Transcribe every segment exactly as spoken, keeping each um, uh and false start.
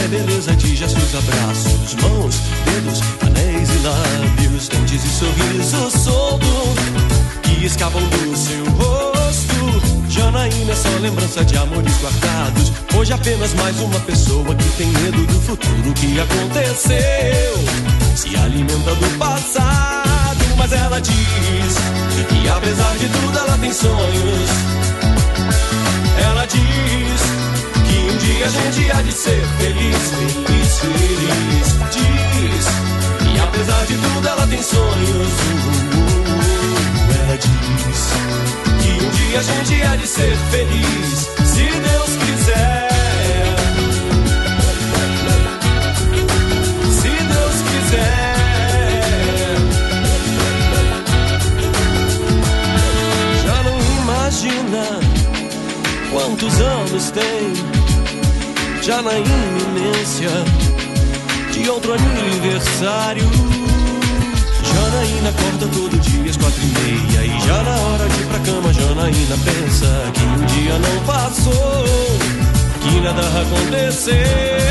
beleza de gestos, abraços, mãos, dedos, anéis e lábios, dentes e sorriso solto que escapam do seu rosto. Janaína é só lembrança de amores guardados. Hoje apenas mais uma pessoa que tem medo do futuro que aconteceu. Se alimenta do passado, mas ela diz que apesar de tudo ela tem sonhos. Ela diz que um dia a gente há de ser feliz, feliz, feliz. Diz que apesar de tudo ela tem sonhos. Ela diz que um dia a gente há de ser feliz, se Deus quiser. Se Deus quiser. Já não imagina quantos anos tem, já na iminência de outro aniversário. Janaína acorda todo dia às quatro e meia e já na hora de ir pra cama Janaína pensa que um dia não passou, que nada aconteceu.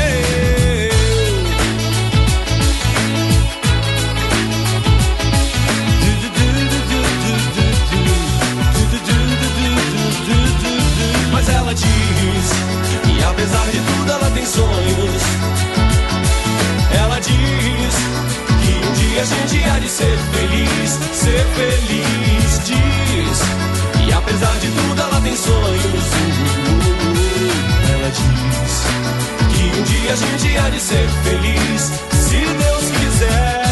Mas ela diz que apesar de tudo ela tem sonhos. Ela diz que um dia a gente há de ser feliz, ser feliz. Diz que apesar de tudo ela tem sonhos. Ela diz que um dia a gente há de ser feliz, se Deus quiser.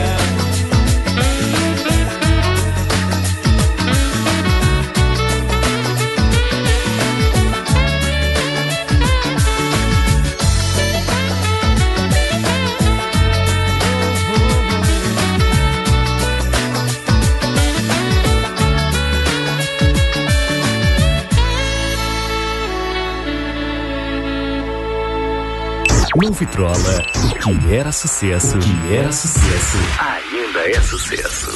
No Vitrola, o que era sucesso, que era sucesso, ainda é sucesso.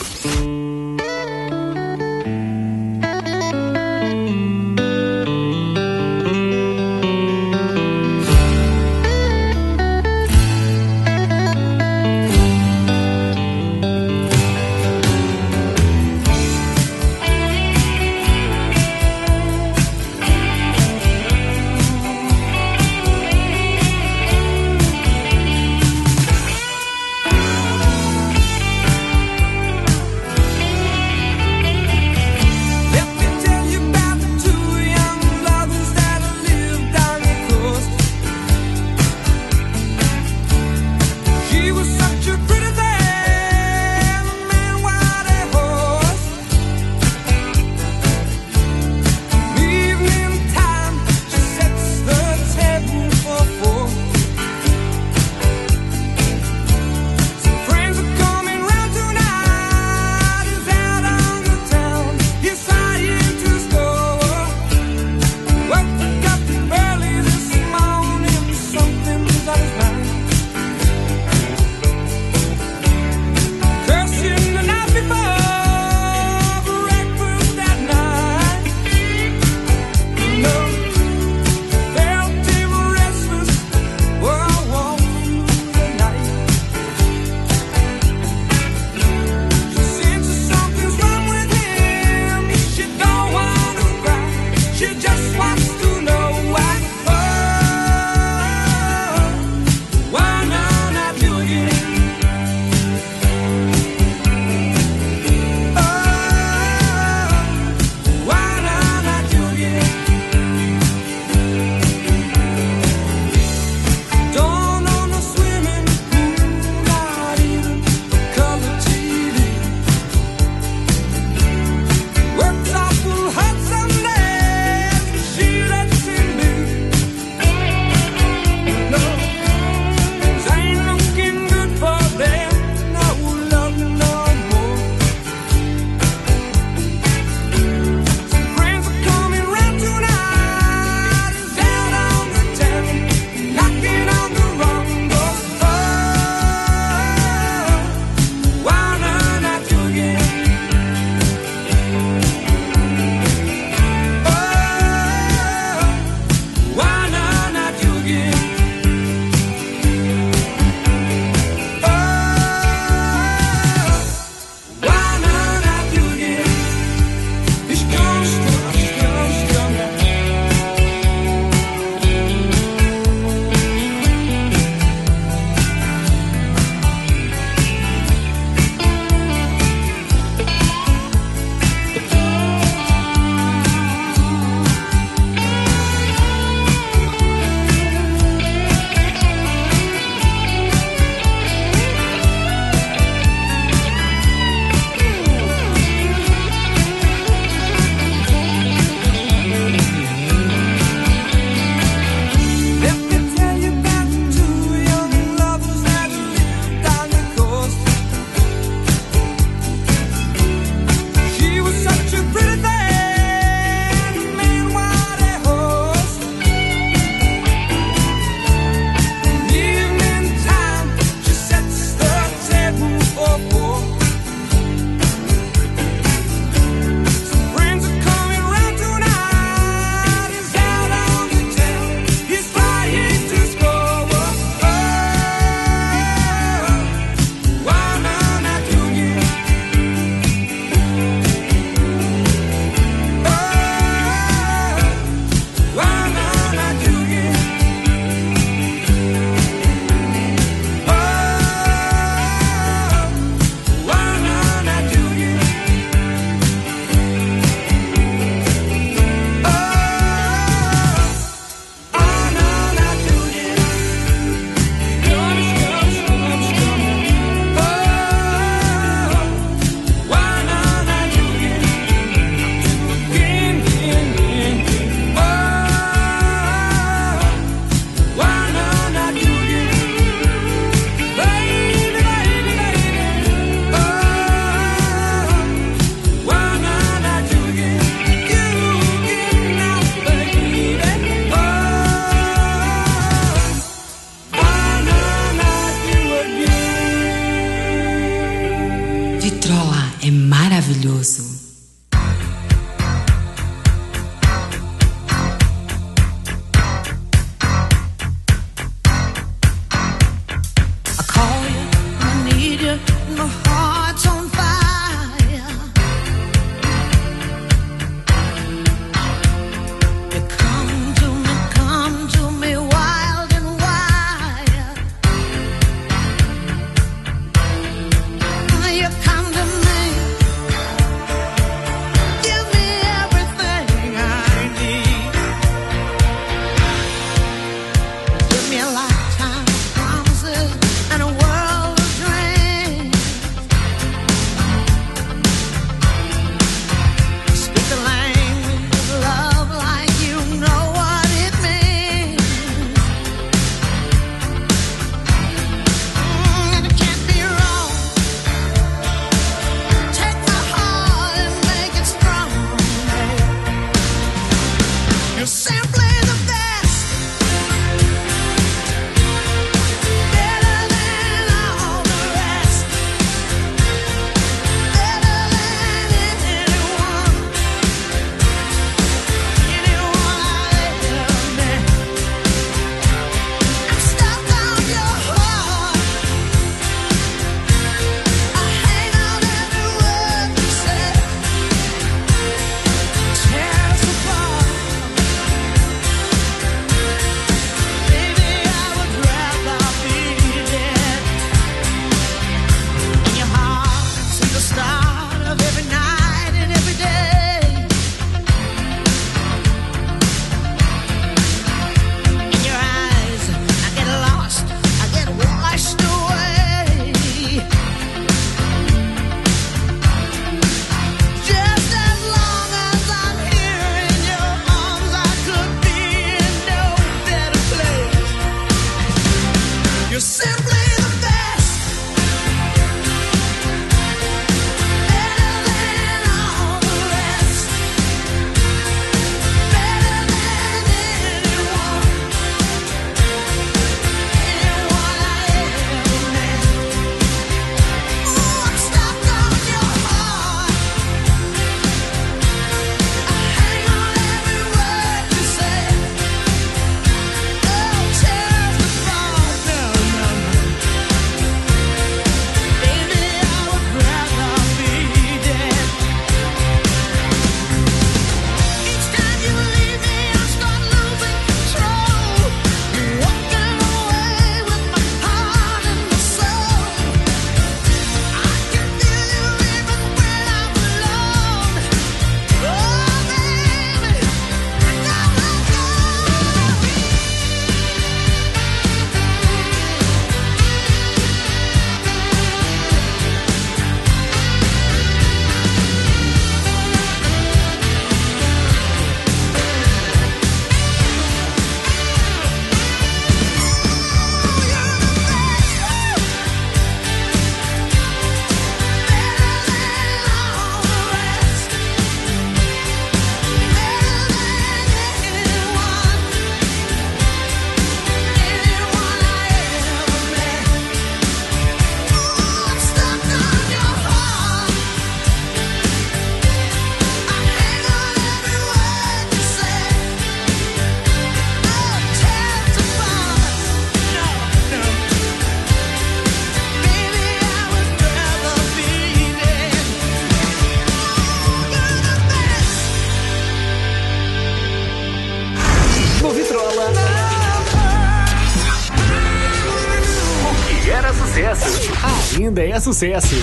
Ainda é sucesso.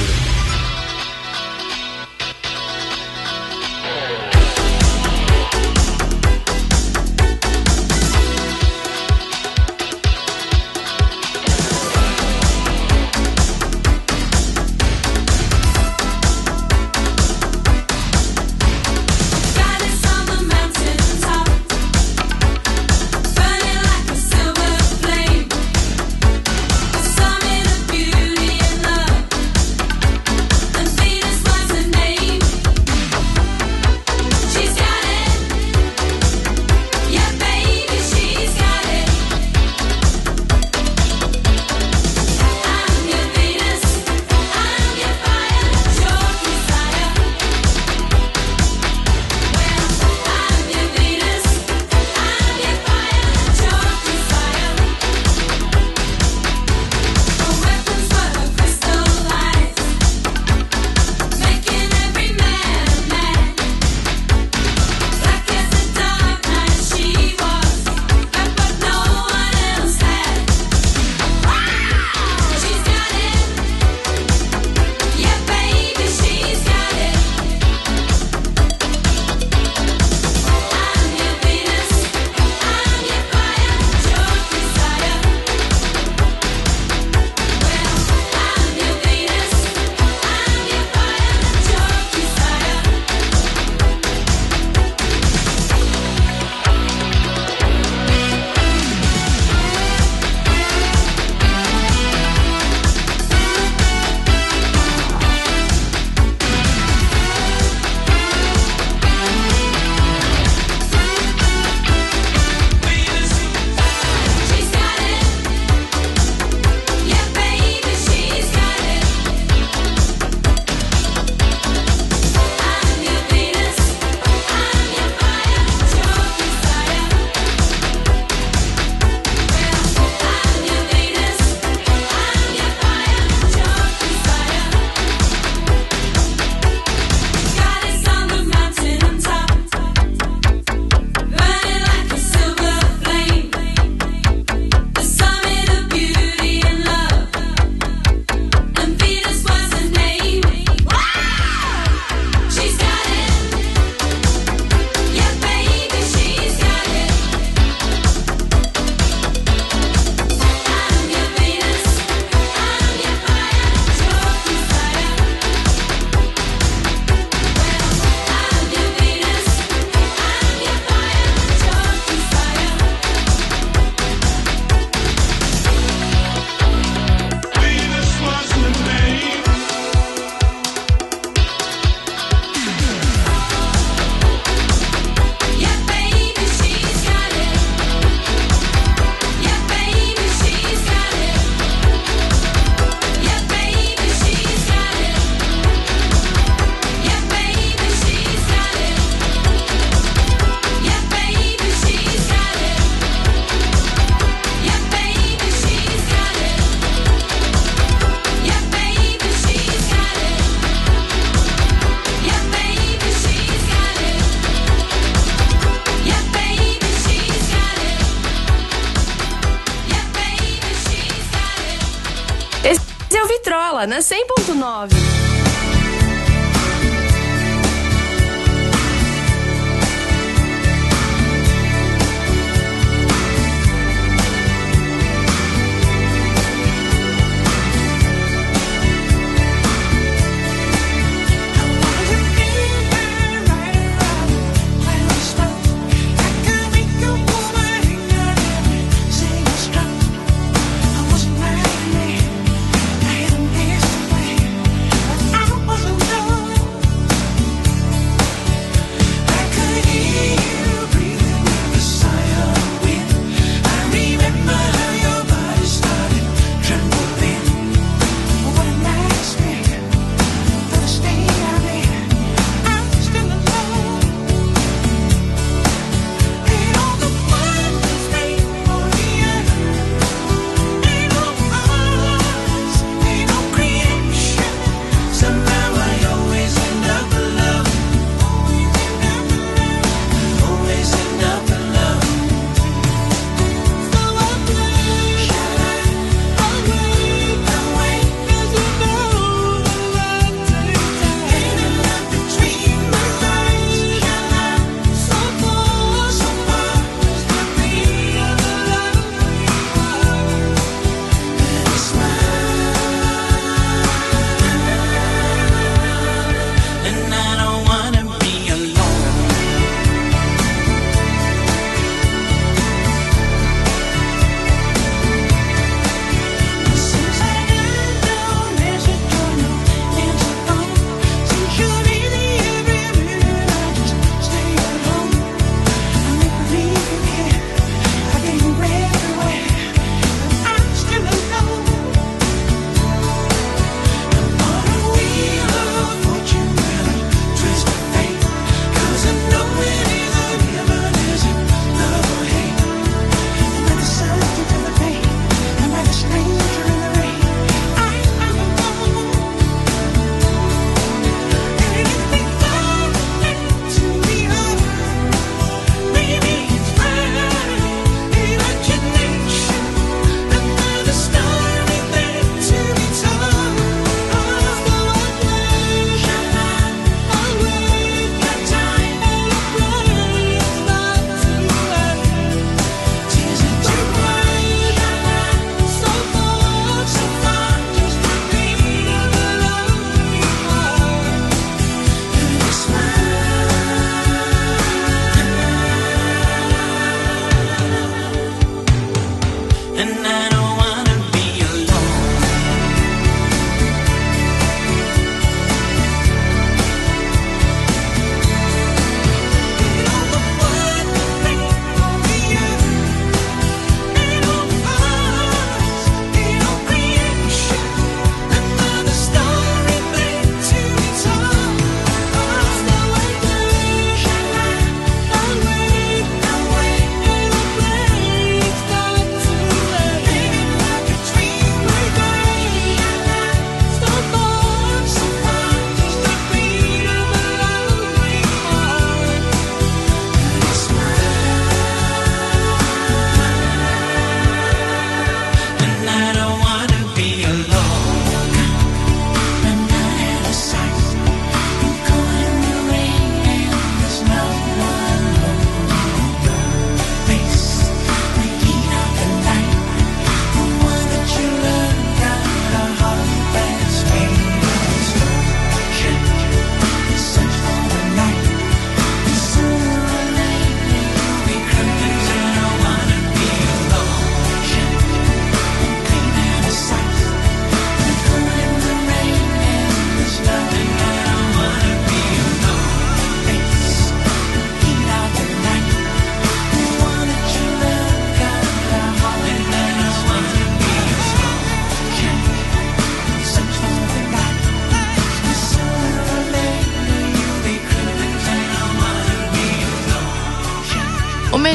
Na cem ponto nove. I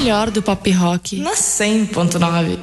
melhor do pop rock. Na cem ponto nove.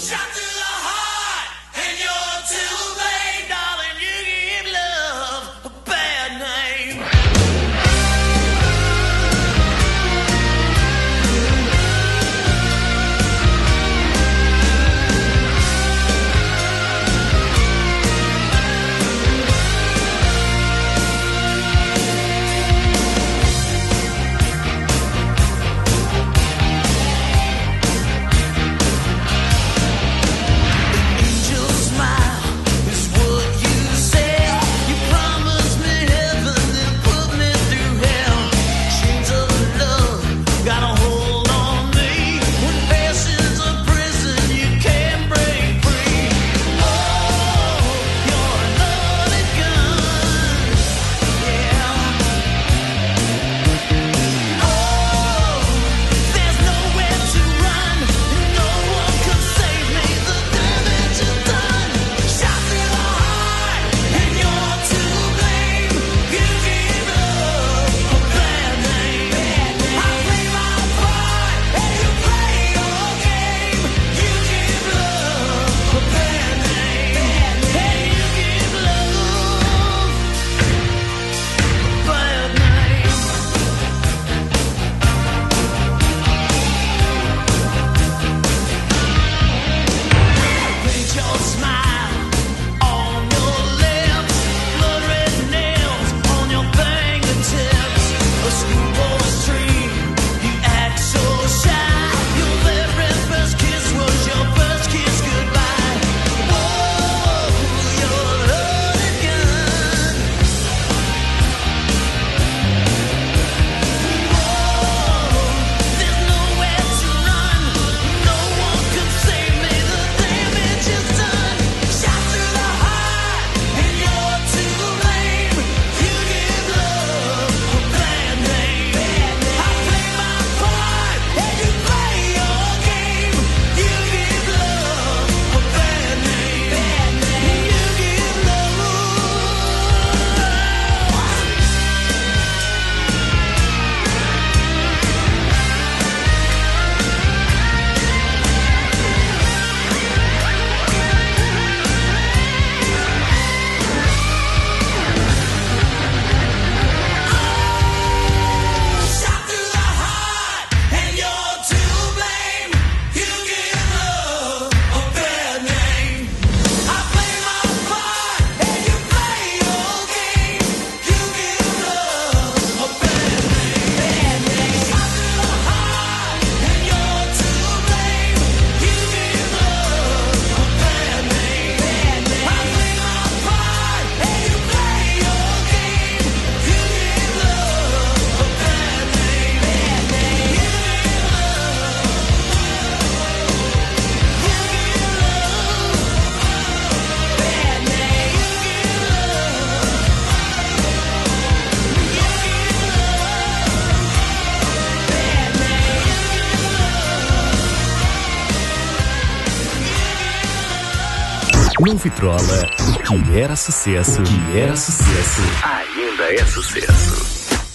Não vitrola o que era sucesso, que era sucesso, ainda é sucesso.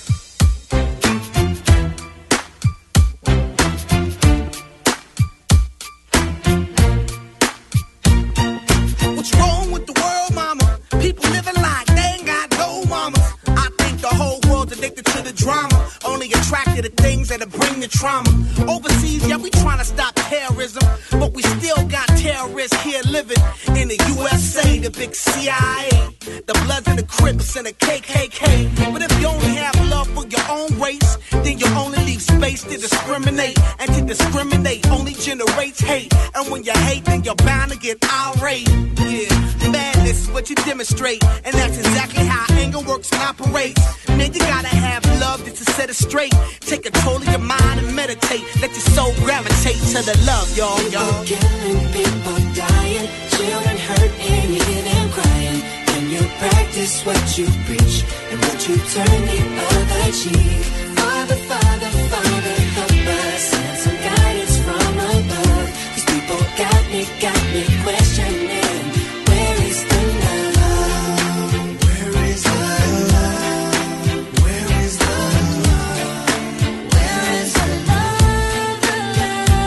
Trauma. Overseas, yeah, we trying to stop terrorism, but we still got terrorists here living in the U S A, the big C I A, the Bloods and the Crips and the K K K. But if you only have love for your own race, then you only leave space to discriminate, and to discriminate only generates hate. And when you hate, then you're bound to get irate. Yeah, madness is what you demonstrate, and that's exactly how anger works and operates. Man, you gotta have love just to set it straight. Take control of your mind and meditate. Let your soul gravitate to the love, y'all, y'all. People killing, people dying, children hurt and you hear them crying. When you practice what you preach and what you turn the other cheek. Father, Father, Father, help us. Send some guidance from above. These people got me, got me questioning. Where is the love? Where is the love? Where is the love? Where is the love, the love?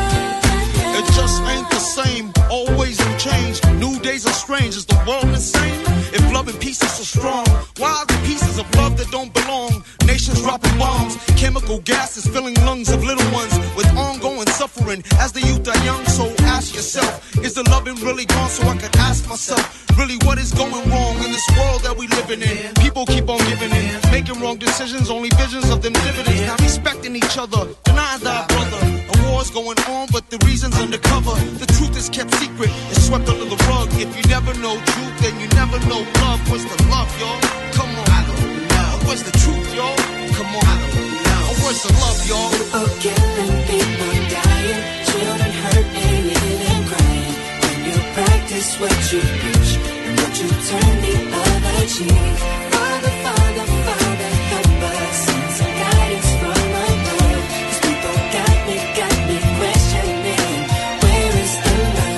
strange. Is the world insane? If love and peace is so strong, why are there pieces of love that don't belong? Nations dropping bombs, chemical gases filling lungs of little ones with ongoing suffering as the youth are young. So ask yourself, is the loving really gone? So I could ask myself, really what is going wrong in this world that we living in? People keep on giving in, making wrong decisions, only visions of them dividends. Not respecting each other, denying thy brother. A war's going on, but the reason's undercover. The truth is kept secret, it's swept under the rug. If you never know truth, then you never know love. What's the love, y'all? Come on, I don't know. What's the truth, y'all? Come on, I don't know. What's the love, y'all? People killing, people dying, children hurt and even crying. When you practice what you preach and what you turn the other cheek. Father, Father, Father, help us. Send some guidance from above. These people got me, got me questioning. Where is the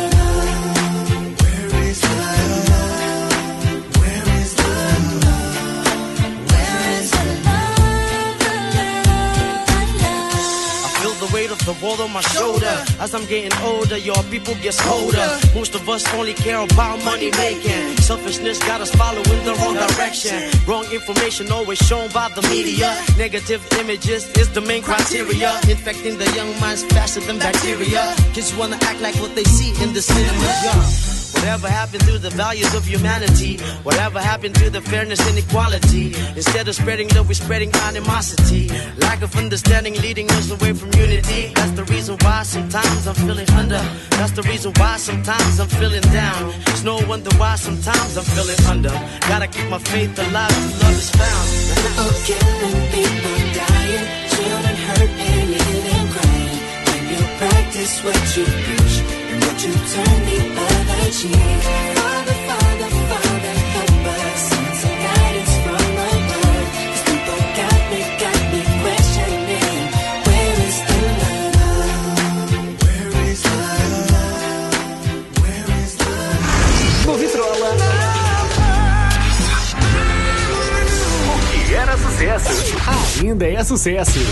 love? Where is the love? Where is the love? Where is the love? The love, the love. I feel the weight of the world on my shoulder. As I'm getting older, your people get colder. Most of us only care about money making. Selfishness got us following the wrong direction. Wrong information always shown by the media. Negative images is the main criteria. Infecting the young minds faster than bacteria. Kids wanna act like what they see in the cinema. Yeah. Whatever happened to the values of humanity? Whatever happened to the fairness and equality? Instead of spreading love, we're spreading animosity. Lack of understanding leading us away from unity. That's the reason why sometimes I'm feeling under. That's the reason why sometimes I'm feeling down. It's no wonder why sometimes I'm feeling under. Gotta keep my faith alive till love is found. People killing, people dying, children hurt and even crying. When you practice what you preach and what you turn the other cheek. Father, Father, Father, help us. Send some guidance from above. These people got me, got me questioning. Where is the love? Where is the love? Where is the love? No Vitrola. O que era sucesso, ainda é sucesso.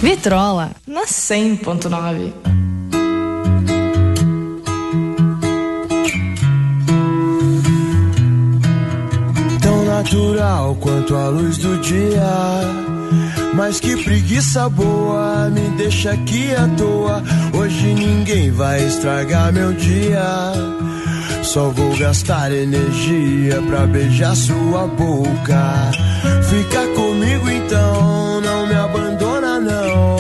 Vitrola, na cem ponto nove. Tão natural quanto a luz do dia, mas que preguiça boa, me deixa aqui à toa. Hoje ninguém vai estragar meu dia, só vou gastar energia pra beijar sua boca. Fica comigo então, não me abandona não.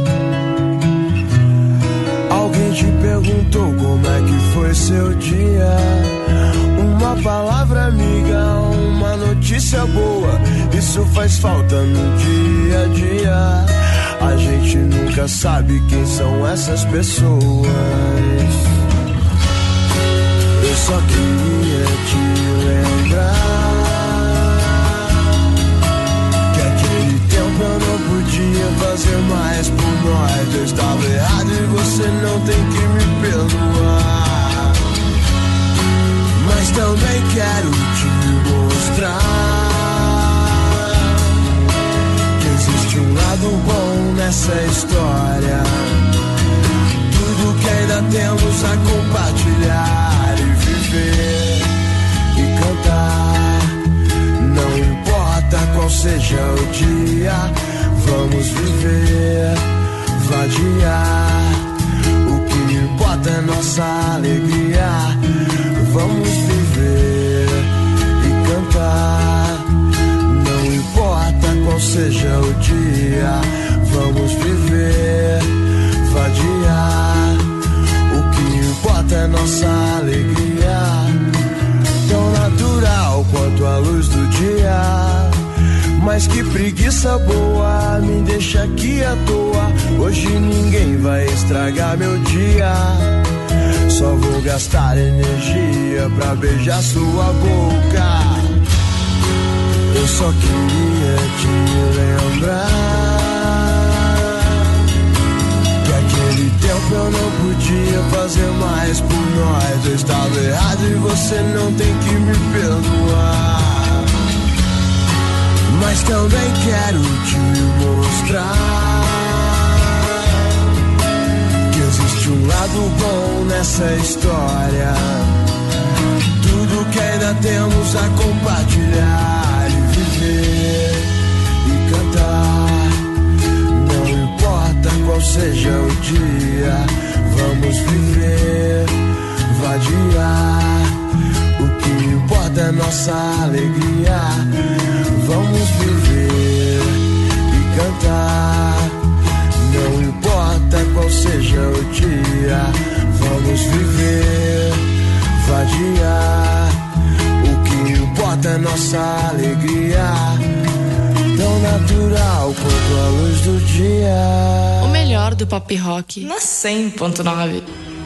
Alguém te perguntou como é que foi seu dia? Uma palavra amiga, uma notícia boa, isso faz falta no dia a dia. A gente nunca sabe quem são essas pessoas. Eu só queria te lembrar que aquele tempo eu não podia fazer mais por nós. Eu estava errado e você não tem que me perdoar, mas também quero te mostrar que existe um lado bom nessa história. Tudo que ainda temos a compartilhar e viver e cantar. Não importa qual seja o dia, vamos viver, vadiar. O que importa é nossa alegria. Vamos viver e cantar. Não importa qual seja o dia, vamos viver, vadiar. O que importa é nossa alegria. Tão natural quanto a luz do dia, mas que preguiça boa, me deixa aqui à toa. Hoje ninguém vai estragar meu dia, só vou gastar energia pra beijar sua boca. Eu só queria te lembrar que aquele tempo eu não podia fazer mais por nós. Eu estava errado e você não tem que me perdoar, mas também quero te mostrar que existe um lado bom nessa história. Tudo que ainda temos a compartilhar e viver e cantar. Não importa qual seja o dia, vamos viver, vadiar. O que importa é nossa alegria. Vamos viver e cantar. Não importa qual seja o dia, vamos viver, vadiar. O que importa é nossa alegria. Tão natural quanto a luz do dia. O melhor do pop rock na cem ponto nove.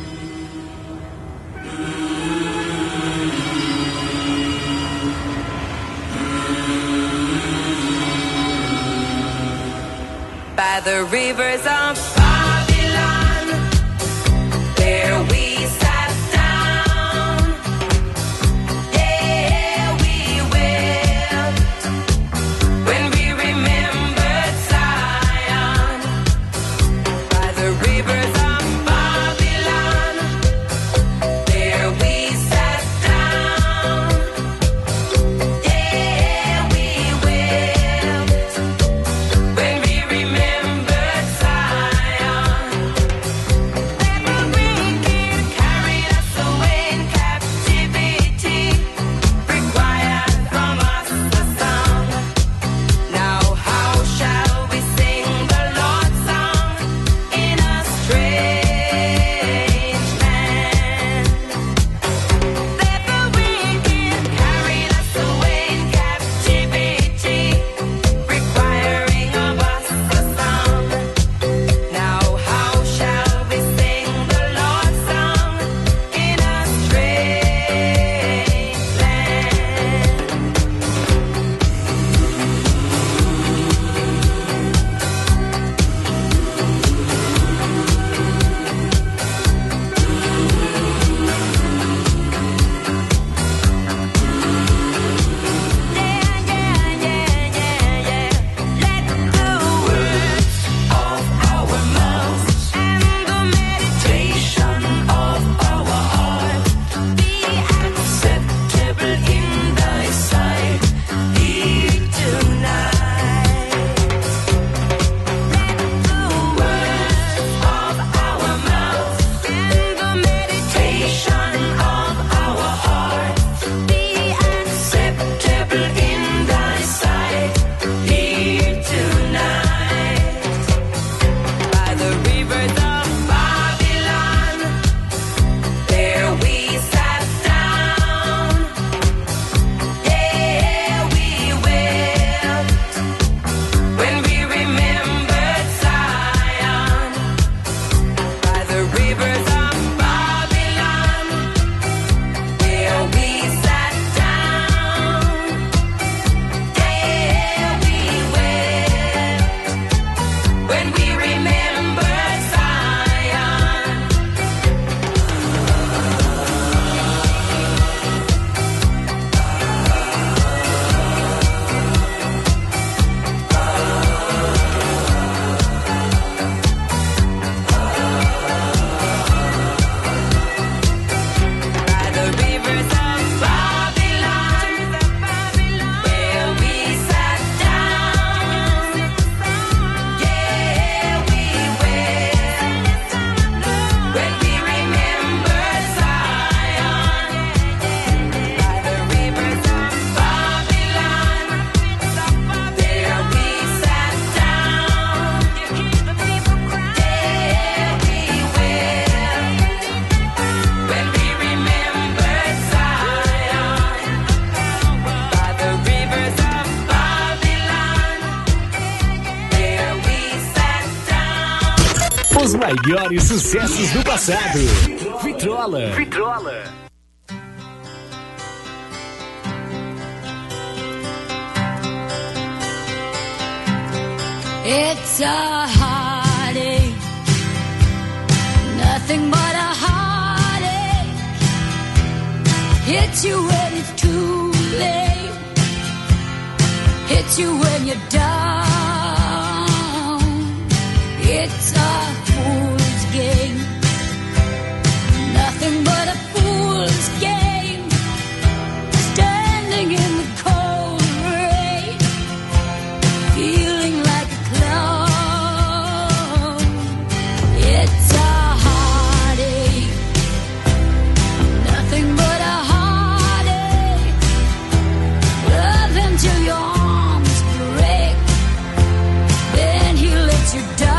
By the rivers of Babylon, there we sat down. Yeah, we will, when we remembered Zion. By the rivers of Babylon, there we sat down. Yeah, we will, when we remembered Zion. maiores sucessos do passado. Vitrola. Vitrola. It's a heartache, nothing but a heartache. Hits you when it's too late, hits you when you're down. It's a fool's game, nothing but a fool's game. Standing in the cold rain, feeling like a clown. It's a heartache, nothing but a heartache. Love until your arms break, then he lets you down.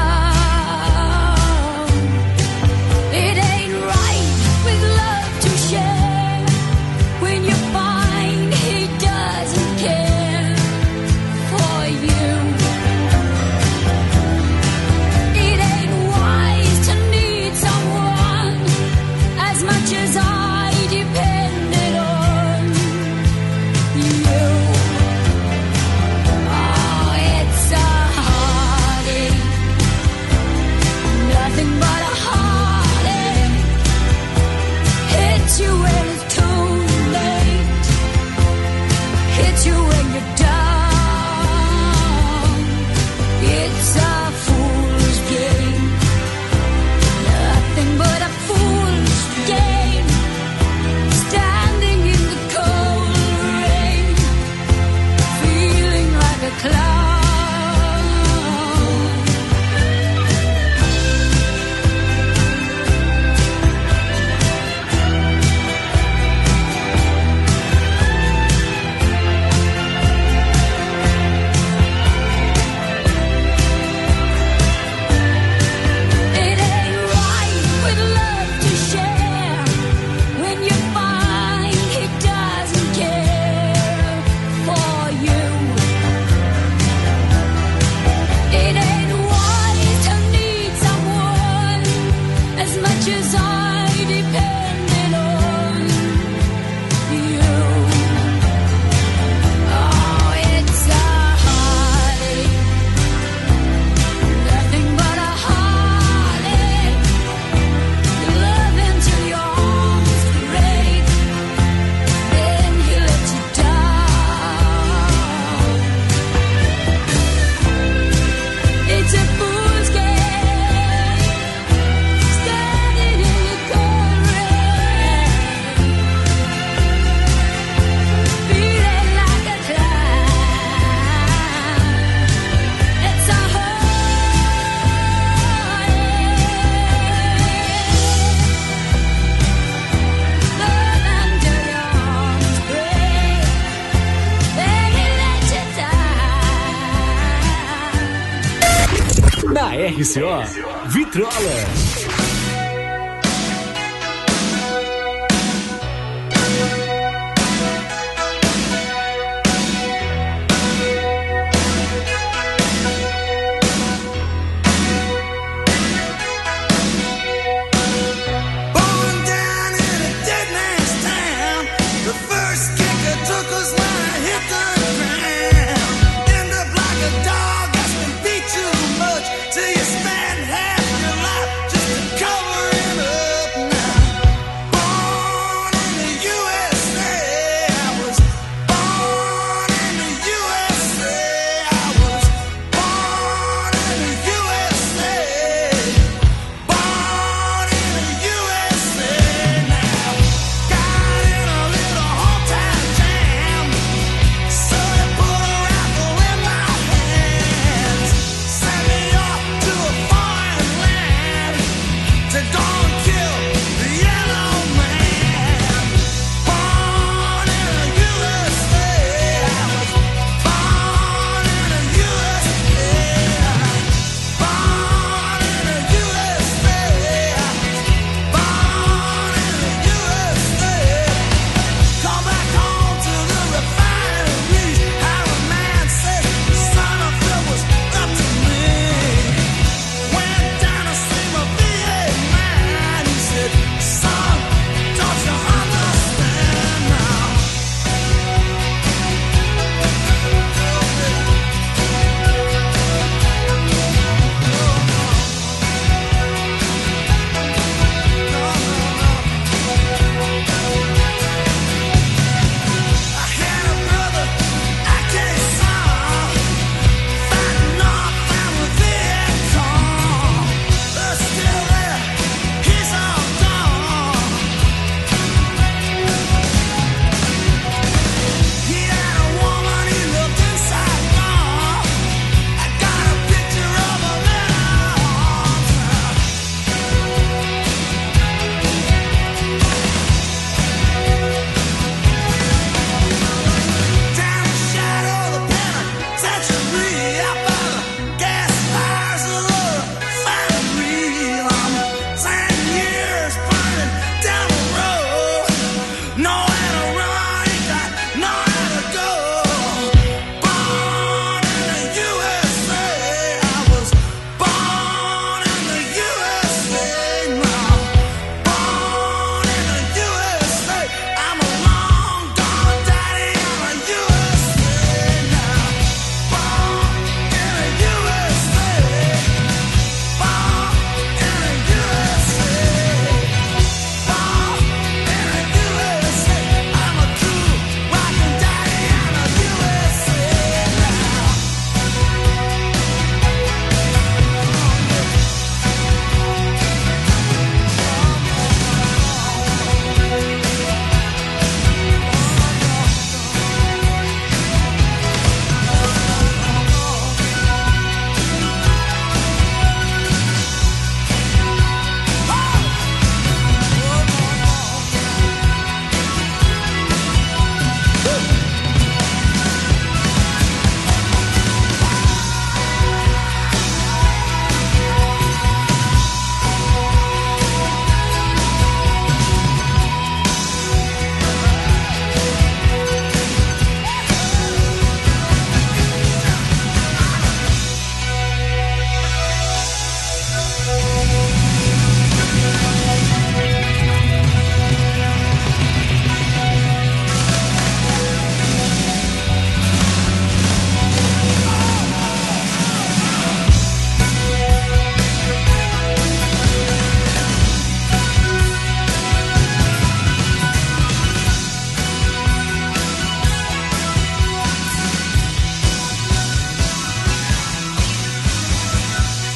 R C O Vitrola. Till you spend half your life just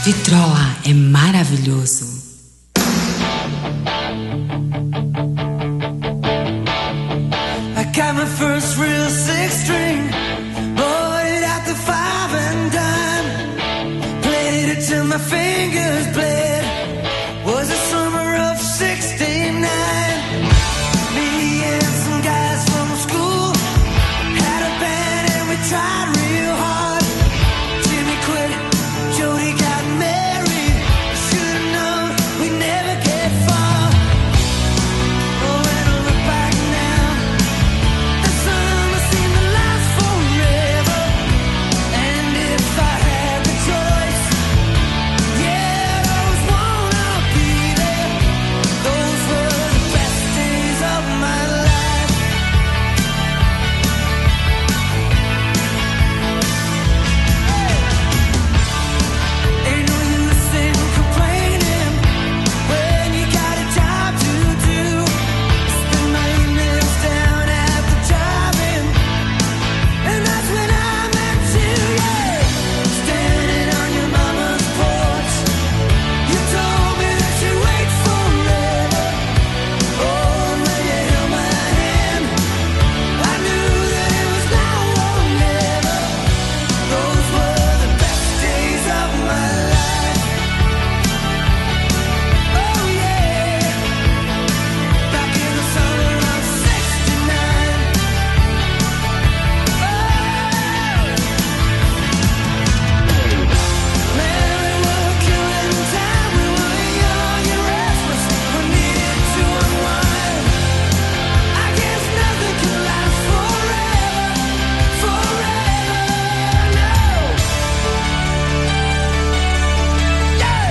Vitrola é maravilhoso. I got my first real six string, bought it at the five and dime, played it till my fingers bled. Was the summer of sixty-nine. Me and some guys from school had a band and we tried real hard. Jimmy quit, Jody got married. Should've known we never get far. Oh, when I look back now, the summer seemed to last forever. And if I had the choice, yeah, I always wanna be there. Those were the best days of my life. Ain't no use in complaining when you got a job to do. Spend my evenings down at the drive-in, and that's when I met you, yeah. Standing on your mama's porch, you told me that you'd wait forever. Oh, when you held my hand, I knew that it was now or never. Those were the best days of my life. Oh yeah, back in the summer of sixty-nine. Man, we were killing time. We were young and restless. We needed to unwind. I guess nothing can last forever, forever, no. Yeah.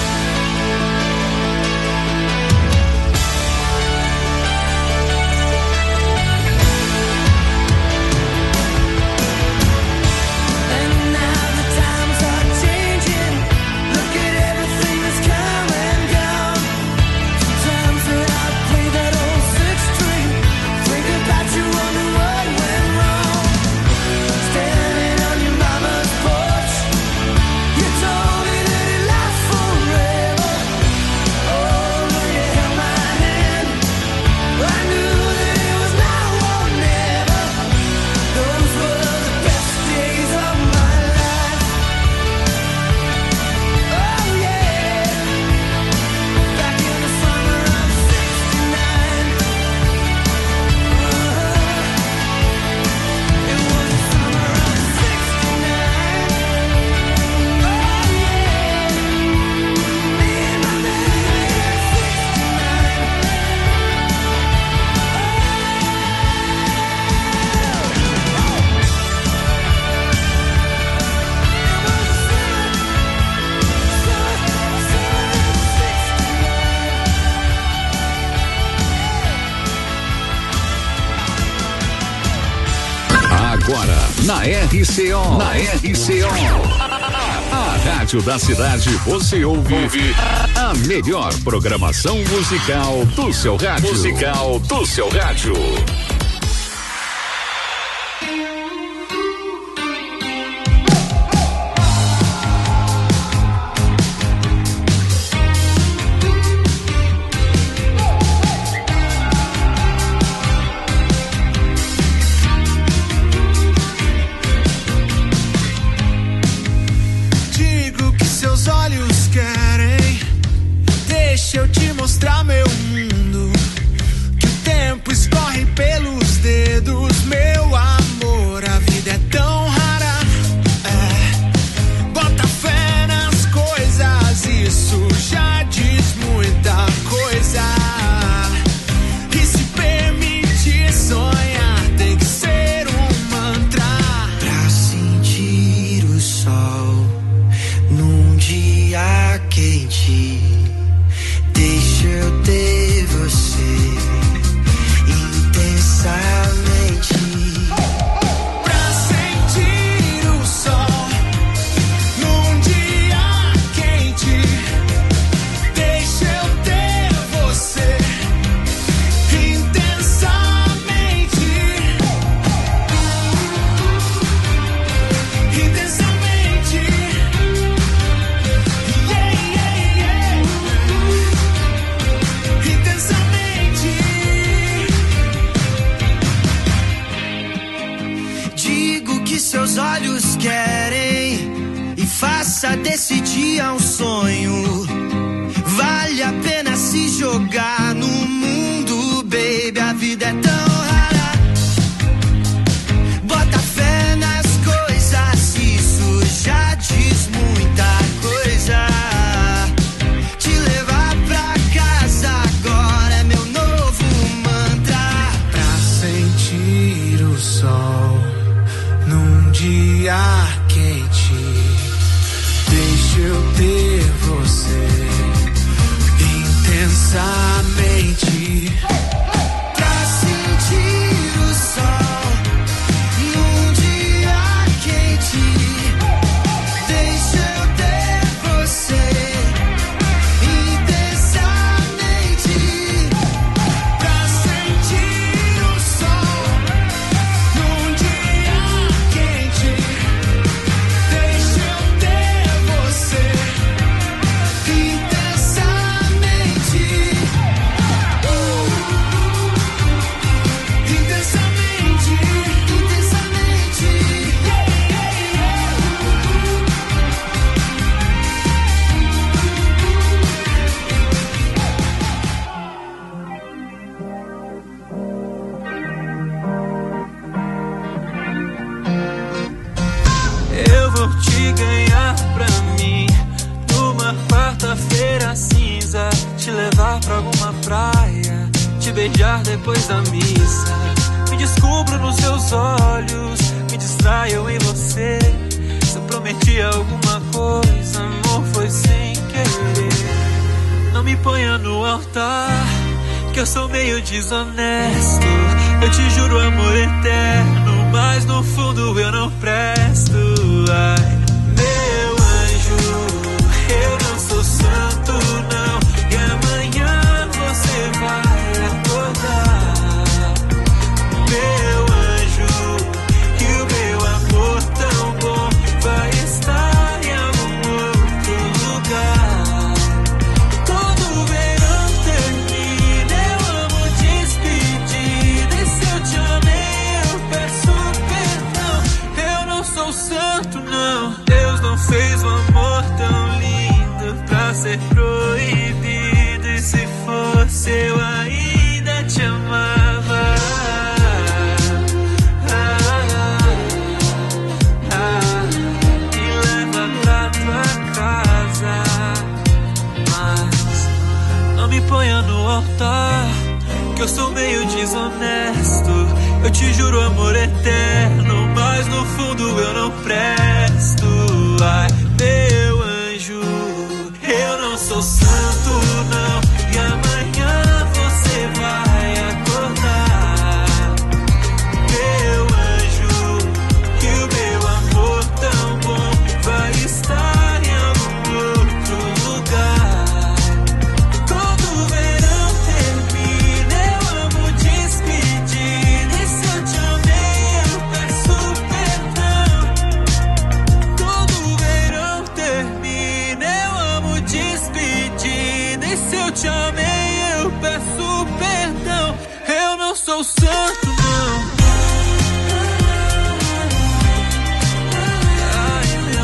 And now the times are changing. Look at everything that's come and gone. Sometimes when I play that old six string, think about you, wonder what went wrong. Standing on your mama's porch, you told me that it lasts forever. Oh, when you held my hand, I knew that it was now or never. Those were the best days of my life. Oh yeah, back in the summer of sixty-nine. It was the summer of sixty-nine. Oh yeah, me and my baby at sixty-nine. Agora, na R C O. Na R C O. A rádio da cidade, você ouve, ouve a melhor programação musical do seu rádio. Musical do seu rádio. Digo que seus olhos querem. Deixa eu te mostrar meu mundo. Que o tempo escorre pelo sonho. Vale a pena se jogar no mundo, baby. A vida é tão rara. Bota fé nas coisas, isso já diz muita coisa. Te levar pra casa agora é meu novo mantra. Pra sentir o sol num dia quente, deixa eu ter você intensamente. Pra sentir o sol num dia quente, deixa eu ter você intensamente. Pra sentir o sol num dia quente, deixa eu ter você intensamente. Intensamente, intensamente. Eu vou te ganhar pra mim numa quarta-feira cinza, te levar pra alguma praia, te beijar depois da missa. Me descubro nos seus olhos, me distraio em você. Se eu prometi alguma coisa, amor, foi sem querer. Não me ponha no altar, que eu sou meio desonesto. Eu te juro amor eterno, mas no fundo eu não presto. Ai, meu anjo, eu não sou santo não, e amanhã você vai acordar. Meu anjo, que o meu amor tão bom vai estar em algum outro lugar. Todo verão termina, eu amo despedida, e se eu te amei eu peço perdão. Eu não sou santo não, Deus não fez um amor tão lindo pra ser proibido, e se fosse eu ainda te amava. Me leva pra tua casa, mas não me ponha no altar, que eu sou meio desonesto. Eu te juro amor eterno, mas no fundo eu não presto. Ai, meu anjo, eu não sou santo não, e amanhã você vai acordar. Meu anjo, que o meu amor tão bom vai estar em algum outro lugar. Todo verão termina, eu amo despedida, e se eu te amei eu peço perdão. Todo verão termina, eu amo despedida, e se eu te amei eu peço perdão. Eu não sou santo não. Ai, meu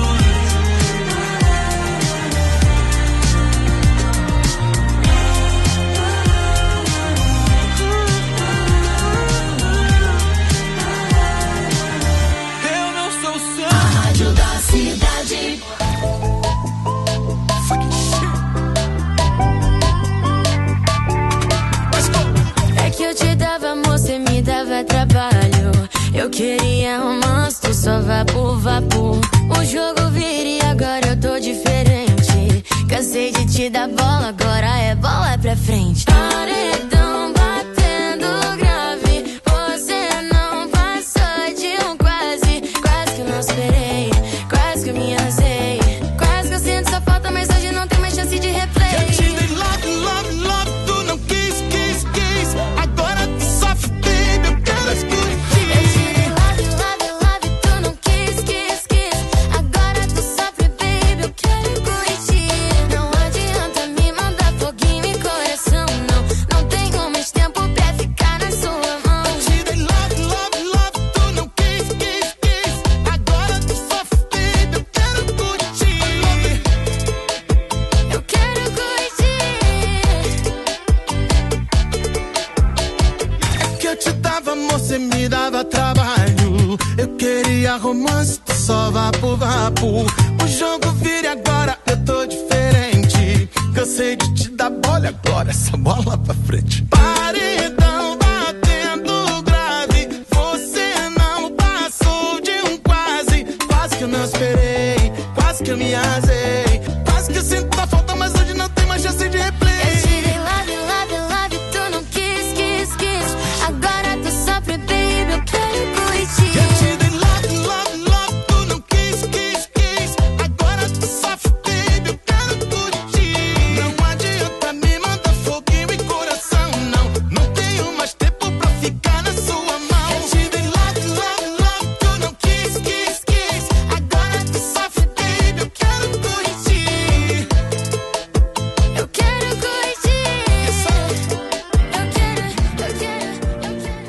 anjo, eu não sou santo. A Rádio da Cidade. É que eu te dava amor, cê me dava trabalho. Eu queria romance, tu só vapor, vapor. O jogo vira e agora eu tô diferente. Cansei de te dar bola, agora é bola pra frente. Paredão batendo grave, você não passou de um quase. Quase que eu não esperei, quase que eu me arrasei. Quase que eu sinto sua falta, mas hoje não tem mais chance de replay. Eu te dei love, love, love, tu não quis, quis, quis. Agora tu sofre, baby, eu quero as curtir. Eu te dei love, love, love, tu não quis, quis, quis. Agora tu sofre, baby, eu quero curtir. Não adianta me mandar foguinho e coração, não. Não tem que eu te dava, amor, cê me dava trabalho. Eu queria romance, tu só vapo, vapo. O jogo vira agora, eu tô diferente. Cansei de te dar bola, agora essa bola pra frente. Paredão batendo grave, você não passou de um quase. Quase que eu não esperei, quase que eu me azei. Quase que eu sinto a falta, mas hoje não tem mais chance de replay. Eu te dei love, love, love, tu não quis, quis, quis. Agora tu sofre, baby, eu quero curtir. Eu te dei love, love, love, tu não quis, quis, quis. Agora tu sofre, baby, eu quero curtir. Não adianta me mandar foguinho e coração, não. Não tenho mais tempo pra ficar na sua mão. Eu te dei love, love, love, tu não quis, quis, quis. Agora tu sofre, baby, eu quero curtir. Eu quero curtir. Eu quero, eu quero, eu quero.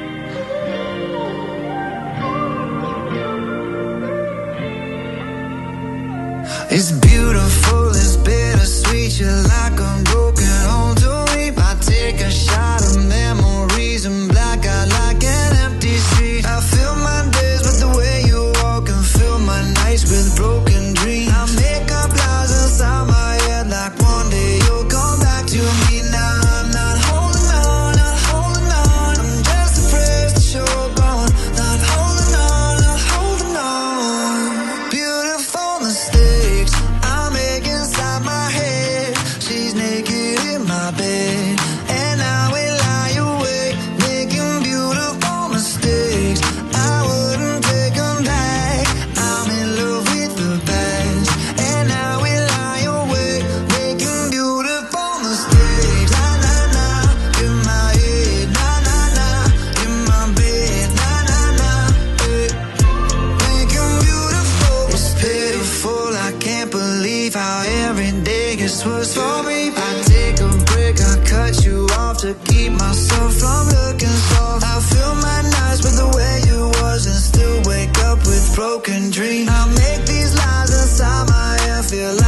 It's beautiful, it's bittersweet. You're like a broken home to me. I take a shot of memories and black out like an empty street. I fill my days with the way you walk and fill my nights with broken dreams. I make up lies inside my head like one day you'll come back to me. Now I'm not holding on, not holding on. I'm just afraid that you're gone. Not holding on, not holding on. Beautiful mistakes I make inside my head. She's naked in my bed, and I will lie awake, making beautiful mistakes. I wouldn't take them back. I'm in love with the past, and I will lie awake, making beautiful mistakes. Na na na, in my head. Na na na, in my bed. Na na na, eh. Making beautiful. It's pitiful. I can't believe how every day gets worse for me. I take a break, I cut you off to keep myself from looking soft. I fill my nights with the way you was and still wake up with broken dreams. I make these lies inside my head feel